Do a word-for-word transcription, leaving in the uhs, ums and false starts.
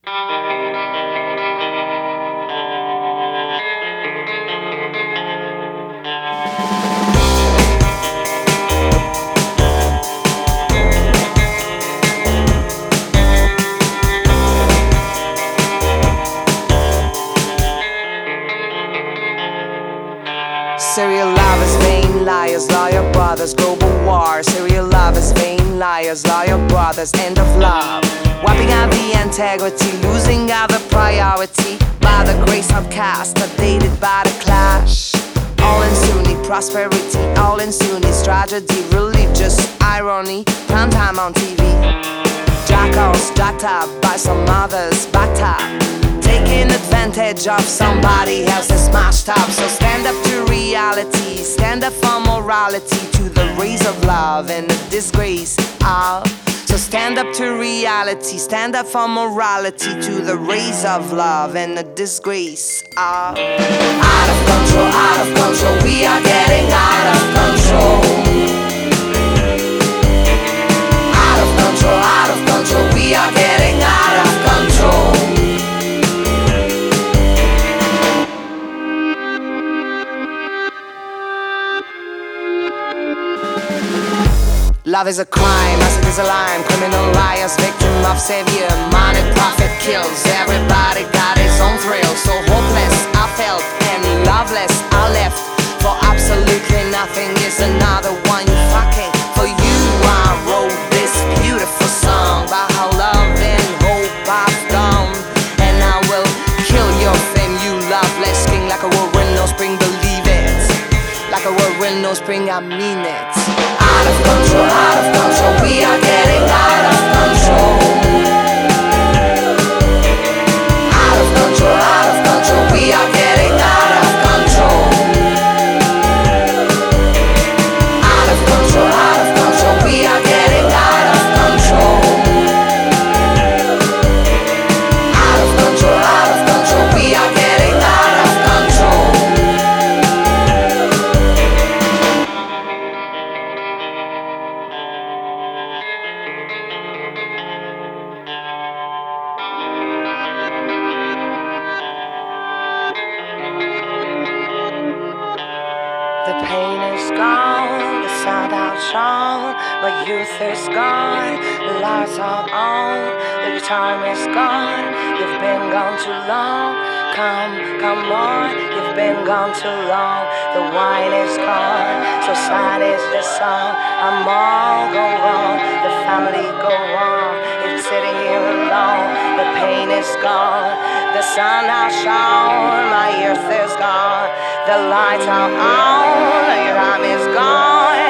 Serial lovers, vain liars, lawyer brothers, global war. Serial lovers, vain liars, lawyer brothers, end of love. Wiping out the integrity, losing out the priority. By the grace of caste, updated by the clash. All in Sunni prosperity, all in Sunni's tragedy, religious irony, prime time on T V. Jackals jacked up by some others, backed up, taking advantage of somebody else's smashed up. So stand up to reality, stand up for morality, to the rays of love and the disgrace of. So stand up to reality, stand up for morality, to the rays of love and the disgrace of. Out of control, out of control, we are getting out of control. Out of control, out of control, we are getting out of control. Love is a crime, acid is a lime. Criminal liars, victim of savior. Money, profit kills. Everybody got his own thrill. So hopeless I felt and loveless I left. For absolutely nothing is another one you fucking. For you I wrote this beautiful song about how love and hope I've gone. And I will kill your fame, you loveless king. Like a whirlwind, no spring, believe it. Like a whirlwind, no spring, I mean it. Out of control, out of control, we are getting out of control. Out of control, out of control, we are getting out of control. Out of control, out of control, we are getting out of control. Out of control, out of control, we are getting out of control. The pain is gone, the sound outshone. My youth is gone, the lights are on. The time is gone, you've been gone too long. Come, come on, you've been gone too long. The wine is gone, so sad is the song. I'm all go wrong, the family go wrong. It's sitting here alone, the pain is gone. The sun has shone, my youth is gone. The lights are on, your time is gone.